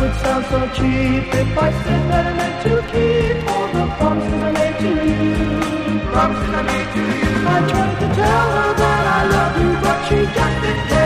would sound so cheap if I said that I meant to keep all the promises I made to you. Promises I made to you. I tried to tell her that I love you, but she just didn't care.